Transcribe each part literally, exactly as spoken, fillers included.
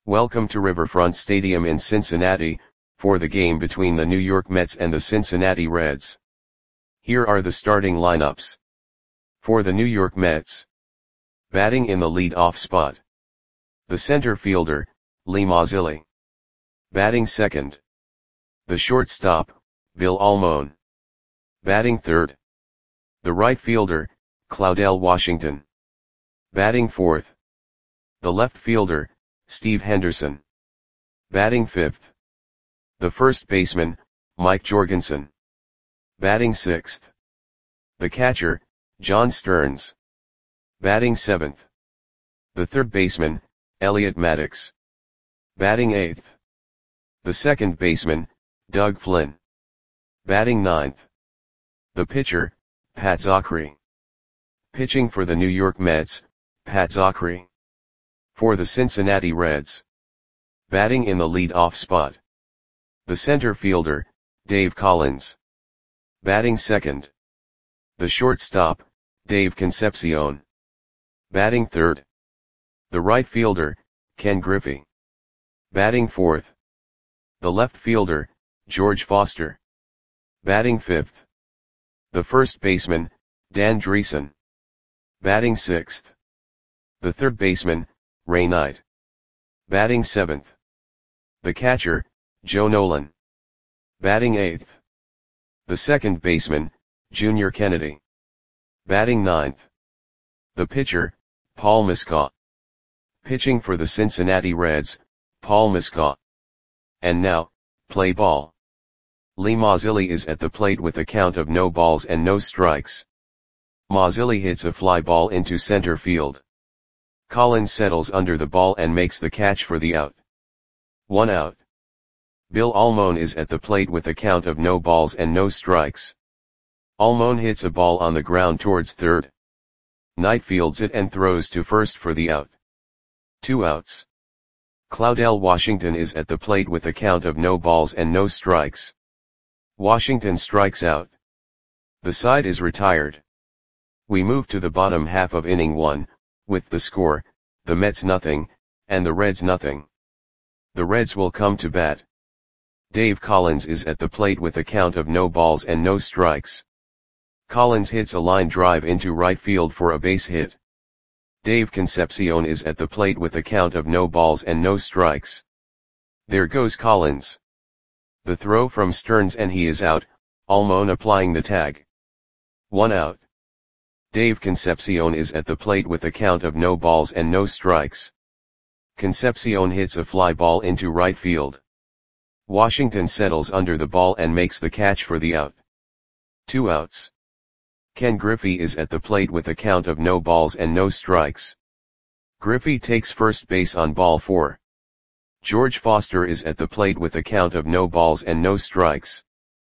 Welcome to Riverfront Stadium in Cincinnati, for the game between the New York Mets and the Cincinnati Reds. Here are the starting lineups. For the New York Mets. Batting in the lead-off spot. The center fielder, Lee Mazzilli. Batting second. The shortstop, Bill Almon. Batting third. The right fielder, Claudell Washington. Batting fourth. The left fielder, Steve Henderson. Batting fifth. The first baseman, Mike Jorgensen. Batting sixth. The catcher, John Stearns. Batting seventh. The third baseman, Elliot Maddox. Batting eighth. The second baseman, Doug Flynn. Batting ninth. The pitcher, Pat Zachry. Pitching for the New York Mets, Pat Zachry. For the Cincinnati Reds. Batting in the lead-off spot. The center fielder, Dave Collins. Batting second. The shortstop, Dave Concepcion. Batting third. The right fielder, Ken Griffey. Batting fourth. The left fielder, George Foster. Batting fifth. The first baseman, Dan Driessen. Batting sixth. The third baseman, Ray Knight. Batting seventh. The catcher, Joe Nolan. Batting eighth. The second baseman, Junior Kennedy. Batting ninth. The pitcher, Paul Muscat. Pitching for the Cincinnati Reds, Paul Muscat. And now, play ball. Lee Mazzilli is at the plate with a count of no balls and no strikes. Mazzilli hits a fly ball into center field. Collins settles under the ball and makes the catch for the out. One out. Bill Almon is at the plate with a count of no balls and no strikes. Almon hits a ball on the ground towards third. Knight fields it and throws to first for the out. Two outs. Claudell Washington is at the plate with a count of no balls and no strikes. Washington strikes out. The side is retired. We move to the bottom half of inning one, with the score, the Mets nothing, and the Reds nothing. The Reds will come to bat. Dave Collins is at the plate with a count of no balls and no strikes. Collins hits a line drive into right field for a base hit. Dave Concepcion is at the plate with a count of no balls and no strikes. There goes Collins. The throw from Stearns and he is out, Almon applying the tag. One out. Dave Concepcion is at the plate with a count of no balls and no strikes. Concepcion hits a fly ball into right field. Washington settles under the ball and makes the catch for the out. Two outs. Ken Griffey is at the plate with a count of no balls and no strikes. Griffey takes first base on ball four. George Foster is at the plate with a count of no balls and no strikes.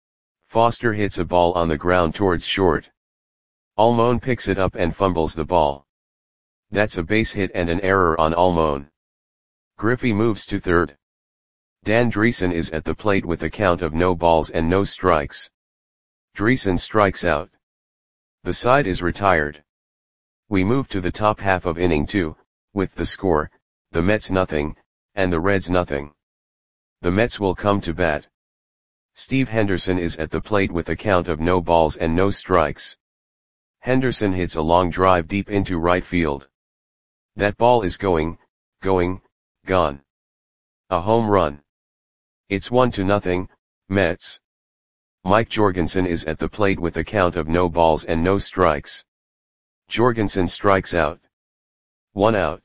Foster hits a ball on the ground towards short. Almon picks it up and fumbles the ball. That's a base hit and an error on Almon. Griffey moves to third. Dan Driessen is at the plate with a count of no balls and no strikes. Driessen strikes out. The side is retired. We move to the top half of inning two, with the score, the Mets nothing, and the Reds nothing. The Mets will come to bat. Steve Henderson is at the plate with a count of no balls and no strikes. Henderson hits a long drive deep into right field. That ball is going, going, gone. A home run. It's one to nothing, Mets. Mike Jorgensen is at the plate with a count of no balls and no strikes. Jorgensen strikes out. One out.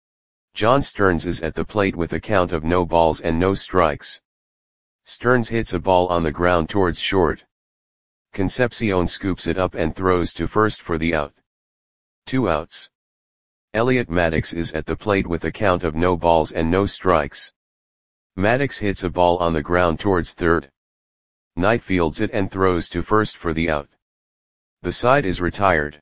John Stearns is at the plate with a count of no balls and no strikes. Stearns hits a ball on the ground towards short. Concepcion scoops it up and throws to first for the out. Two outs. Elliot Maddox is at the plate with a count of no balls and no strikes. Maddox hits a ball on the ground towards third. Knight fields it and throws to first for the out. The side is retired.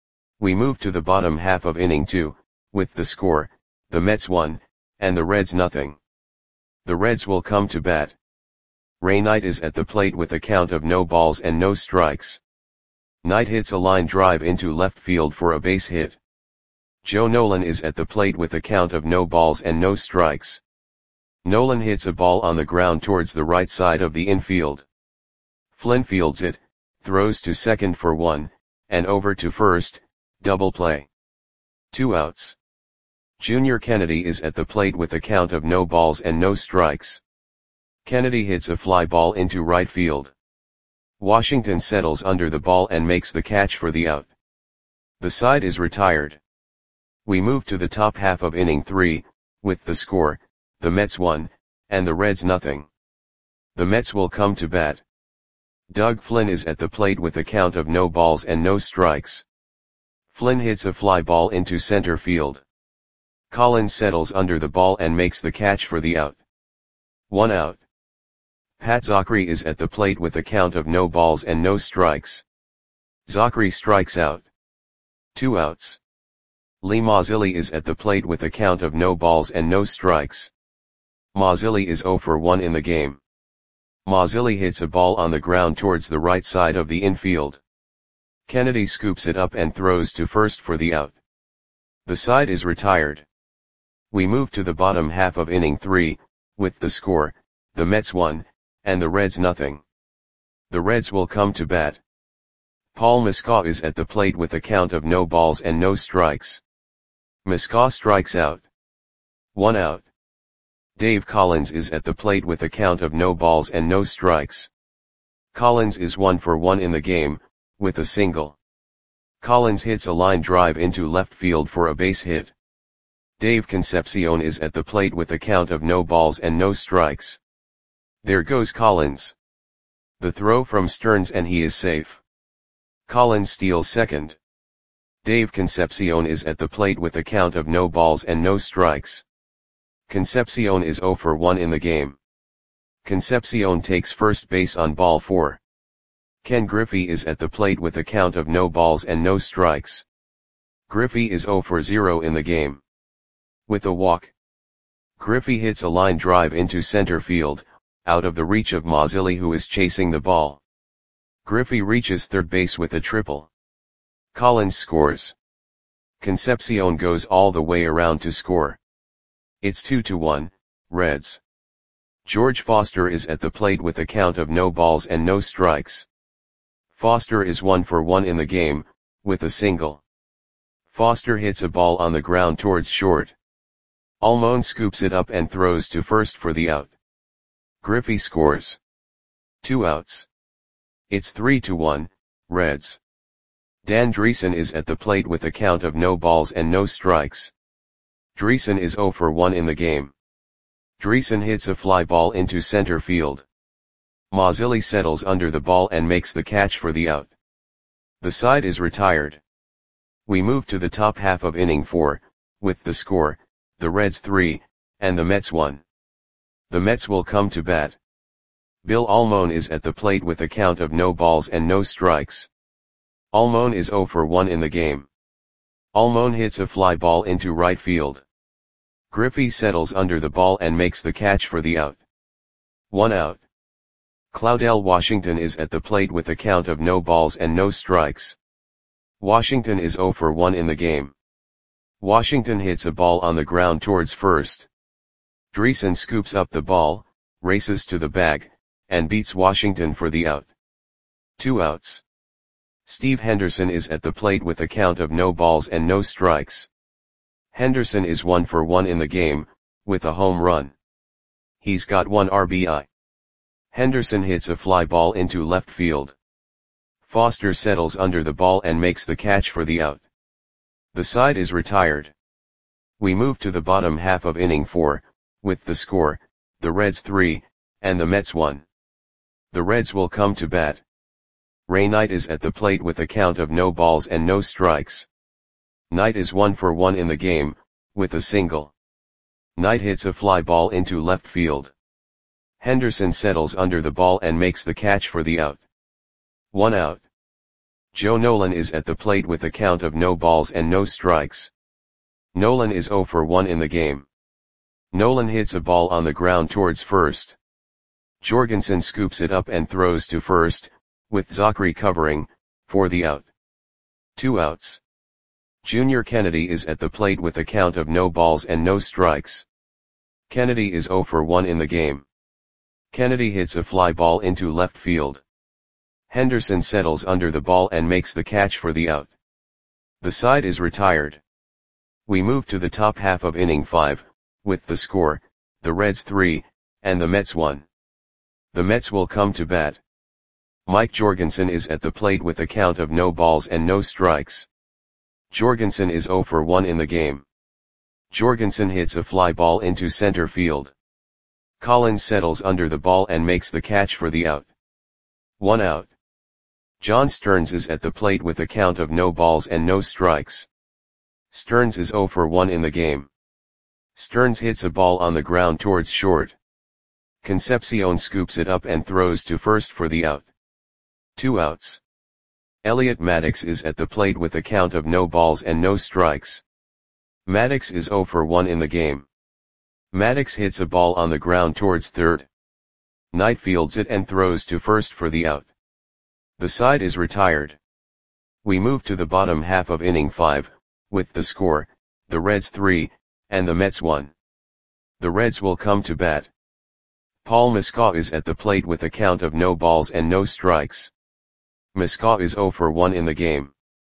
We move to the bottom half of inning two, with the score, the Mets one, and the Reds nothing. The Reds will come to bat. Ray Knight is at the plate with a count of no balls and no strikes. Knight hits a line drive into left field for a base hit. Joe Nolan is at the plate with a count of no balls and no strikes. Nolan hits a ball on the ground towards the right side of the infield. Flynn fields it, throws to second for one, and over to first, double play. Two outs. Junior Kennedy is at the plate with a count of no balls and no strikes. Kennedy hits a fly ball into right field. Washington settles under the ball and makes the catch for the out. The side is retired. We move to the top half of inning three, with the score, the Mets one, and the Reds nothing. The Mets will come to bat. Doug Flynn is at the plate with a count of no balls and no strikes. Flynn hits a fly ball into center field. Collins settles under the ball and makes the catch for the out. One out. Pat Zachry is at the plate with a count of no balls and no strikes. Zachry strikes out. Two outs. Lee Mazzilli is at the plate with a count of no balls and no strikes. Mazzilli is zero for one in the game. Mazzilli hits a ball on the ground towards the right side of the infield. Kennedy scoops it up and throws to first for the out. The side is retired. We move to the bottom half of inning three, with the score, the Mets one, and the Reds nothing. The Reds will come to bat. Paul Muscat is at the plate with a count of no balls and no strikes. Muscat strikes out. One out. Dave Collins is at the plate with a count of no balls and no strikes. Collins is one for one in the game, with a single. Collins hits a line drive into left field for a base hit. Dave Concepcion is at the plate with a count of no balls and no strikes. There goes Collins. The throw from Stearns and he is safe. Collins steals second. Dave Concepcion is at the plate with a count of no balls and no strikes. Concepcion is zero for one in the game. Concepcion takes first base on ball four. Ken Griffey is at the plate with a count of no balls and no strikes. Griffey is zero for zero in the game. With a walk. Griffey hits a line drive into center field, out of the reach of Mazzilli who is chasing the ball. Griffey reaches third base with a triple. Collins scores. Concepcion goes all the way around to score. It's two to one, Reds. George Foster is at the plate with a count of no balls and no strikes. Foster is one for one in the game, with a single. Foster hits a ball on the ground towards short. Almon scoops it up and throws to first for the out. Griffey scores. Two outs. It's three to one, Reds. Dan Dreesen is at the plate with a count of no balls and no strikes. Dreesen is zero for one in the game. Dreesen hits a fly ball into center field. Mazzilli settles under the ball and makes the catch for the out. The side is retired. We move to the top half of inning four, with the score, the Reds three, and the Mets one. The Mets will come to bat. Bill Almon is at the plate with a count of no balls and no strikes. Almon is zero for one in the game. Almon hits a fly ball into right field. Griffey settles under the ball and makes the catch for the out. One out. Claudell Washington is at the plate with a count of no balls and no strikes. Washington is zero for one in the game. Washington hits a ball on the ground towards first. Dreesen scoops up the ball, races to the bag, and beats Washington for the out. Two outs. Steve Henderson is at the plate with a count of no balls and no strikes. Henderson is one for one in the game, with a home run. He's got one R B I. Henderson hits a fly ball into left field. Foster settles under the ball and makes the catch for the out. The side is retired. We move to the bottom half of inning four, with the score, the Reds three, and the Mets one. The Reds will come to bat. Ray Knight is at the plate with a count of no balls and no strikes. Knight is one for one in the game, with a single. Knight hits a fly ball into left field. Henderson settles under the ball and makes the catch for the out. One out. Joe Nolan is at the plate with a count of no balls and no strikes. Nolan is zero for one in the game. Nolan hits a ball on the ground towards first. Jorgensen scoops it up and throws to first, with Zachry covering, for the out. Two outs. Junior Kennedy is at the plate with a count of no balls and no strikes. Kennedy is zero for one in the game. Kennedy hits a fly ball into left field. Henderson settles under the ball and makes the catch for the out. The side is retired. We move to the top half of inning five, with the score, the Reds three, and the Mets one. The Mets will come to bat. Mike Jorgensen is at the plate with a count of no balls and no strikes. Jorgensen is zero for one in the game. Jorgensen hits a fly ball into center field. Collins settles under the ball and makes the catch for the out. One out. John Stearns is at the plate with a count of no balls and no strikes. Stearns is zero for one in the game. Stearns hits a ball on the ground towards short. Concepcion scoops it up and throws to first for the out. Two outs. Elliot Maddox is at the plate with a count of no balls and no strikes. Maddox is zero for one in the game. Maddox hits a ball on the ground towards third. Knight fields it and throws to first for the out. The side is retired. We move to the bottom half of inning five, with the score, the Reds three, and the Mets one. The Reds will come to bat. Paul Muscat is at the plate with a count of no balls and no strikes. Muscat is zero for one in the game.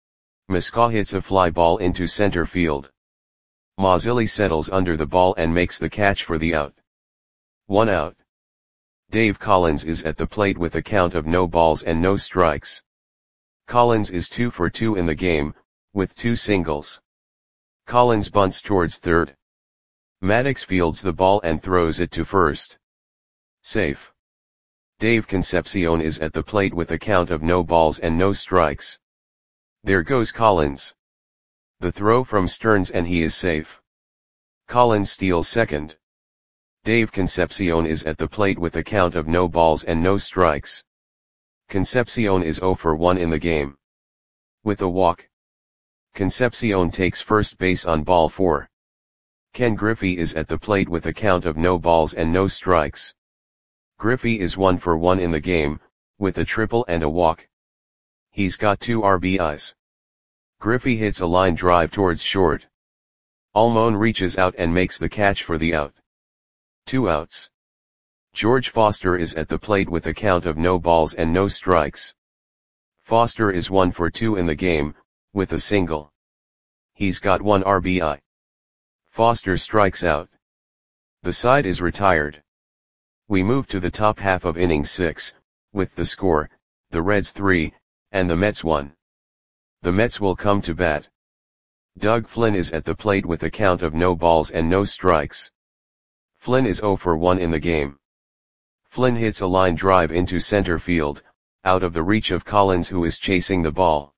Muscat hits a fly ball into center field. Mazzilli settles under the ball and makes the catch for the out. One out. Dave Collins is at the plate with a count of no balls and no strikes. Collins is two for two in the game, with two singles. Collins bunts towards third. Maddox fields the ball and throws it to first. Safe. Dave Concepcion is at the plate with a count of no balls and no strikes. There goes Collins. The throw from Stearns and he is safe. Collins steals second. Dave Concepcion is at the plate with a count of no balls and no strikes. Concepcion is zero for one in the game. With a walk. Concepcion takes first base on ball four. Ken Griffey is at the plate with a count of no balls and no strikes. Griffey is one for one in the game, with a triple and a walk. He's got two R B Is. Griffey hits a line drive towards short. Almon reaches out and makes the catch for the out. Two outs. George Foster is at the plate with a count of no balls and no strikes. Foster is one for two in the game, with a single. He's got one R B I. Foster strikes out. The side is retired. We move to the top half of inning six, with the score, the Reds three, and the Mets one. The Mets will come to bat. Doug Flynn is at the plate with a count of no balls and no strikes. Flynn is zero for one in the game. Flynn hits a line drive into center field, out of the reach of Collins who is chasing the ball.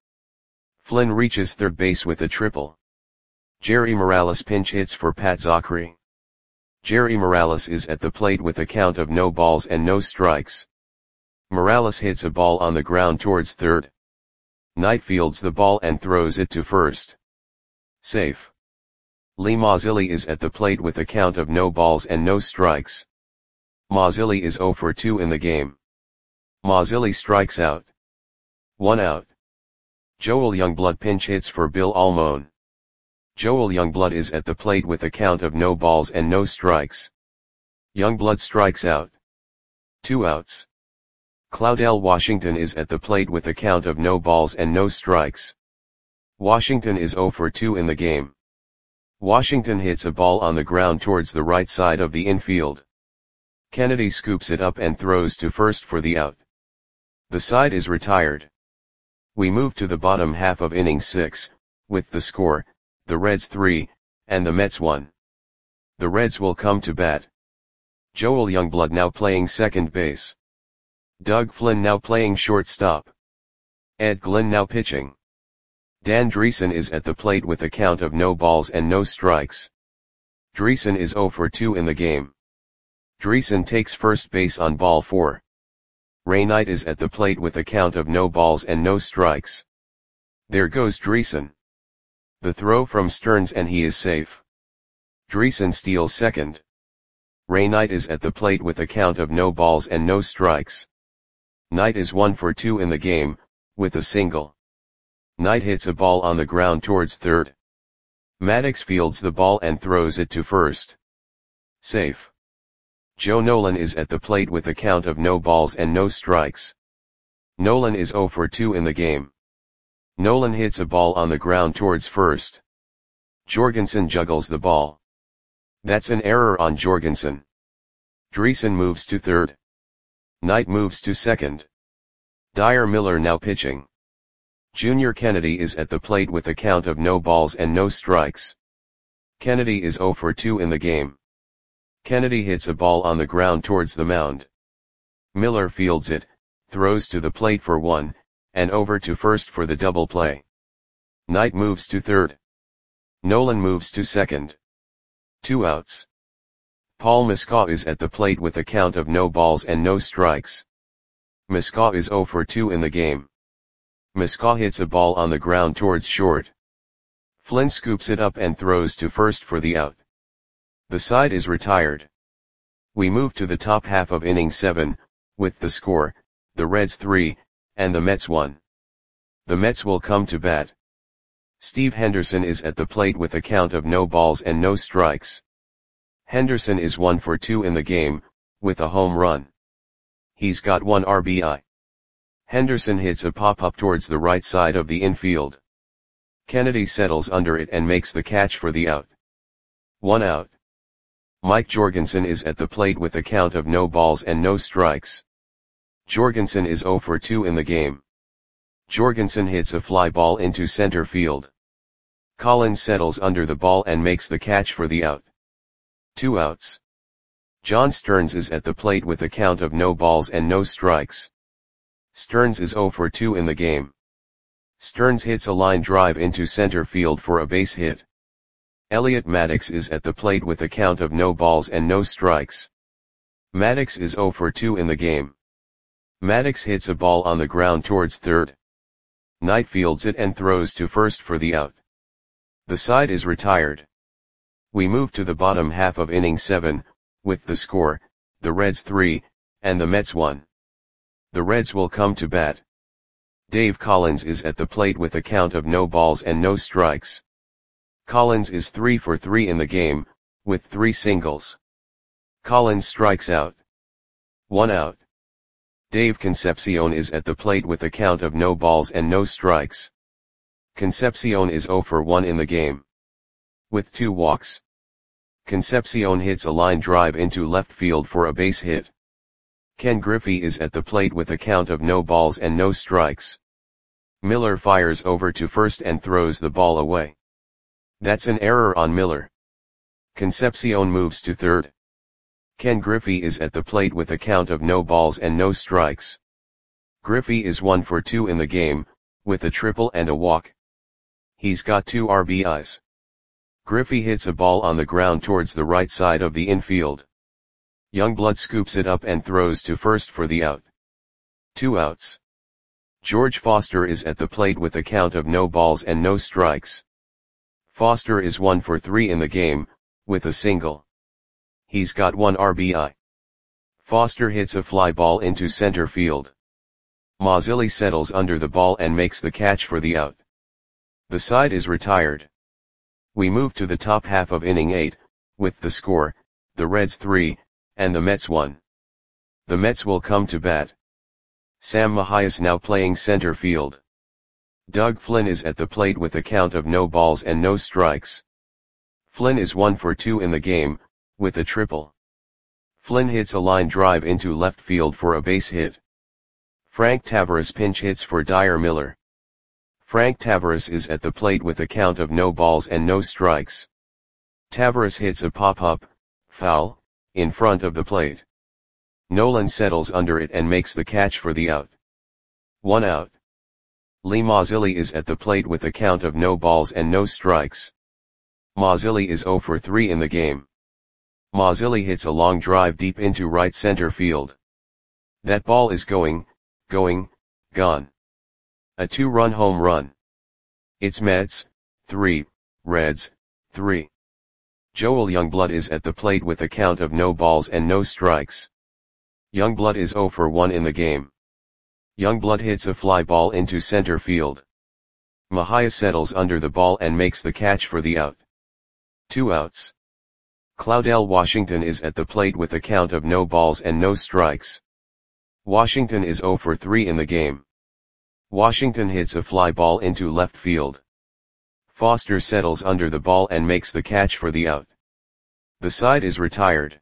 Flynn reaches third base with a triple. Jerry Morales pinch hits for Pat Zachry. Jerry Morales is at the plate with a count of no balls and no strikes. Morales hits a ball on the ground towards third. Knight fields the ball and throws it to first. Safe. Lee Mazzilli is at the plate with a count of no balls and no strikes. Mazzilli is zero for two in the game. Mazzilli strikes out. One out. Joel Youngblood pinch hits for Bill Almon. Joel Youngblood is at the plate with a count of no balls and no strikes. Youngblood strikes out. Two outs. Claudell Washington is at the plate with a count of no balls and no strikes. Washington is zero for two in the game. Washington hits a ball on the ground towards the right side of the infield. Kennedy scoops it up and throws to first for the out. The side is retired. We move to the bottom half of inning six, with the score, the Reds three, and the Mets one. The Reds will come to bat. Joel Youngblood now playing second base. Doug Flynn now playing shortstop. Ed Glynn now pitching. Dan Dreesen is at the plate with a count of no balls and no strikes. Dreesen is zero for two in the game. Dreesen takes first base on ball four. Ray Knight is at the plate with a count of no balls and no strikes. There goes Dreesen. The throw from Stearns and he is safe. Dreesen steals second. Ray Knight is at the plate with a count of no balls and no strikes. Knight is one for two in the game, with a single. Knight hits a ball on the ground towards third. Maddox fields the ball and throws it to first. Safe. Joe Nolan is at the plate with a count of no balls and no strikes. Nolan is zero for two in the game. Nolan hits a ball on the ground towards first. Jorgensen juggles the ball. That's an error on Jorgensen. Dreesen moves to third. Knight moves to second. Dyer Miller now pitching. Junior Kennedy is at the plate with a count of no balls and no strikes. Kennedy is zero for two in the game. Kennedy hits a ball on the ground towards the mound. Miller fields it, throws to the plate for one, and over to first for the double play. Knight moves to third. Nolan moves to second. Two outs. Paul Muscat is at the plate with a count of no balls and no strikes. Muscat is zero for two in the game. Muscat hits a ball on the ground towards short. Flynn scoops it up and throws to first for the out. The side is retired. We move to the top half of inning seven, with the score, the Reds three, and the Mets one. The Mets will come to bat. Steve Henderson is at the plate with a count of no balls and no strikes. Henderson is one for two in the game, with a home run. He's got one R B I. Henderson hits a pop-up towards the right side of the infield. Kennedy settles under it and makes the catch for the out. One out. Mike Jorgensen is at the plate with a count of no balls and no strikes. Jorgensen is zero for two in the game. Jorgensen hits a fly ball into center field. Collins settles under the ball and makes the catch for the out. Two outs. John Stearns is at the plate with a count of no balls and no strikes. Stearns is zero for two in the game. Stearns hits a line drive into center field for a base hit. Elliot Maddox is at the plate with a count of no balls and no strikes. Maddox is zero for two in the game. Maddox hits a ball on the ground towards third. Knight fields it and throws to first for the out. The side is retired. We move to the bottom half of inning seven, with the score, the Reds three, and the Mets one. The Reds will come to bat. Dave Collins is at the plate with a count of no balls and no strikes. Collins is three for three in the game, with three singles. Collins strikes out. One out. Dave Concepcion is at the plate with a count of no balls and no strikes. Concepcion is zero for one in the game. With two walks. Concepcion hits a line drive into left field for a base hit. Ken Griffey is at the plate with a count of no balls and no strikes. Miller fires over to first and throws the ball away. That's an error on Miller. Concepcion moves to third. Ken Griffey is at the plate with a count of no balls and no strikes. Griffey is one for two in the game, with a triple and a walk. He's got two R B Is. Griffey hits a ball on the ground towards the right side of the infield. Youngblood scoops it up and throws to first for the out. Two outs. George Foster is at the plate with a count of no balls and no strikes. Foster is one for three in the game, with a single. He's got one R B I. Foster hits a fly ball into center field. Mazzilli settles under the ball and makes the catch for the out. The side is retired. We move to the top half of inning eight, with the score, the Reds three, and the Mets one. The Mets will come to bat. Sam Mahias now playing center field. Doug Flynn is at the plate with a count of no balls and no strikes. Flynn is one for two in the game, with a triple. Flynn hits a line drive into left field for a base hit. Frank Tavares pinch hits for Dyer Miller. Frank Tavares is at the plate with a count of no balls and no strikes. Tavares hits a pop-up, foul, in front of the plate. Nolan settles under it and makes the catch for the out. One out. Lee Mazzilli is at the plate with a count of no balls and no strikes. Mazzilli is zero for three in the game. Mazzilli hits a long drive deep into right center field. That ball is going, going, gone. A two-run home run. It's Mets, three, Reds, three. Joel Youngblood is at the plate with a count of no balls and no strikes. Youngblood is zero for one in the game. Youngblood hits a fly ball into center field. Mahias settles under the ball and makes the catch for the out. Two outs. Claudell Washington is at the plate with a count of no balls and no strikes. Washington is zero for three in the game. Washington hits a fly ball into left field. Foster settles under the ball and makes the catch for the out. The side is retired.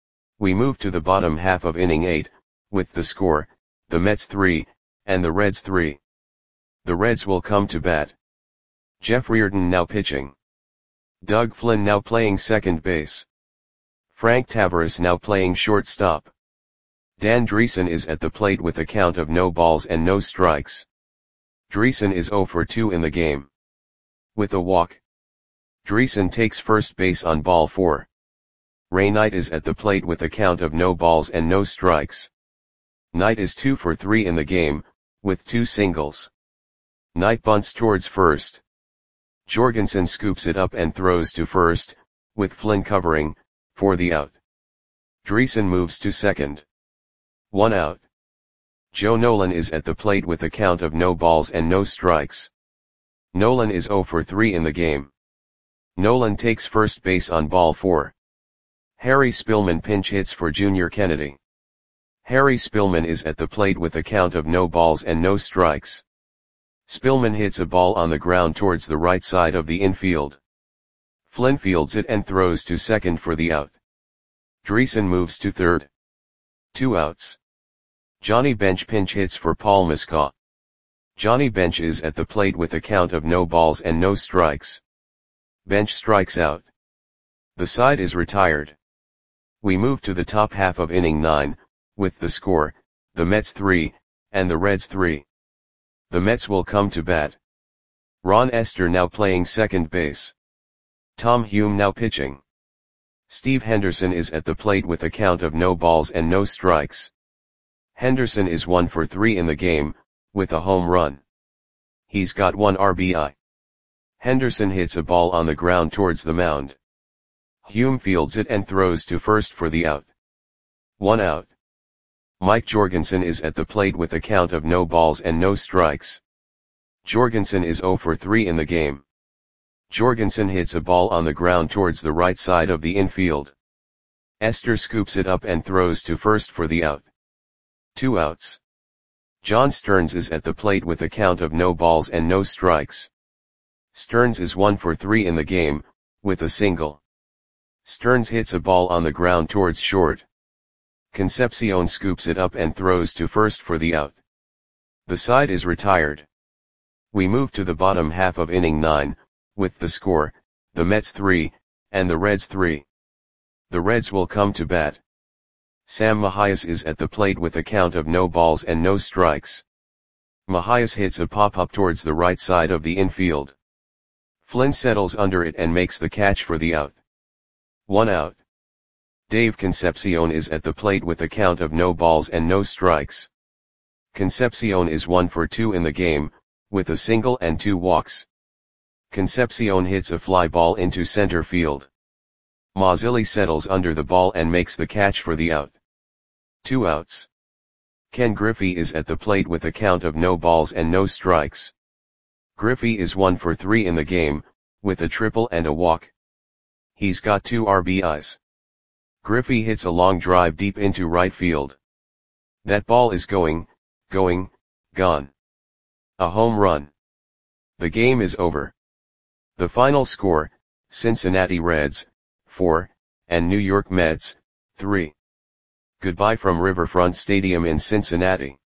We move to the bottom half of inning eight, with the score, the Mets three, and the Reds three. The Reds will come to bat. Jeff Reardon now pitching. Doug Flynn now playing second base. Frank Tavares now playing shortstop. Dan Dreesen is at the plate with a count of no balls and no strikes. Dreesen is zero for two in the game. With a walk. Dreesen takes first base on ball four. Ray Knight is at the plate with a count of no balls and no strikes. Knight is two for three in the game, with two singles. Knight bunts towards first. Jorgensen scoops it up and throws to first, with Flynn covering, for the out. Dreesen moves to second. One out. Joe Nolan is at the plate with a count of no balls and no strikes. Nolan is zero for three in the game. Nolan takes first base on ball four. Harry Spillman pinch hits for Junior Kennedy. Harry Spillman is at the plate with a count of no balls and no strikes. Spillman hits a ball on the ground towards the right side of the infield. Flynn fields it and throws to second for the out. Dreesen moves to third. Two outs. Johnny Bench pinch hits for Paul Muscat. Johnny Bench is at the plate with a count of no balls and no strikes. Bench strikes out. The side is retired. We move to the top half of inning nine, with the score, the Mets three, and the Reds three. The Mets will come to bat. Ron Esther now playing second base. Tom Hume now pitching. Steve Henderson is at the plate with a count of no balls and no strikes. Henderson is one for three in the game, with a home run. He's got one R B I. Henderson hits a ball on the ground towards the mound. Hume fields it and throws to first for the out. One out. Mike Jorgensen is at the plate with a count of no balls and no strikes. Jorgensen is zero for three in the game. Jorgensen hits a ball on the ground towards the right side of the infield. Esther scoops it up and throws to first for the out. Two outs. John Stearns is at the plate with a count of no balls and no strikes. Stearns is one for three in the game, with a single. Stearns hits a ball on the ground towards short. Concepcion scoops it up and throws to first for the out. The side is retired. We move to the bottom half of inning nine, with the score, the Mets three, and the Reds three. The Reds will come to bat. Sam Mahias is at the plate with a count of no balls and no strikes. Mahias hits a pop-up towards the right side of the infield. Flynn settles under it and makes the catch for the out. One out. Dave Concepcion is at the plate with a count of no balls and no strikes. Concepcion is one for two in the game, with a single and two walks. Concepcion hits a fly ball into center field. Mazzilli settles under the ball and makes the catch for the out. Two outs. Ken Griffey is at the plate with a count of no balls and no strikes. Griffey is one for three in the game, with a triple and a walk. He's got two R B Is. Griffey hits a long drive deep into right field. That ball is going, going, gone. A home run. The game is over. The final score, Cincinnati Reds, four, and New York Mets, three. Goodbye from Riverfront Stadium in Cincinnati.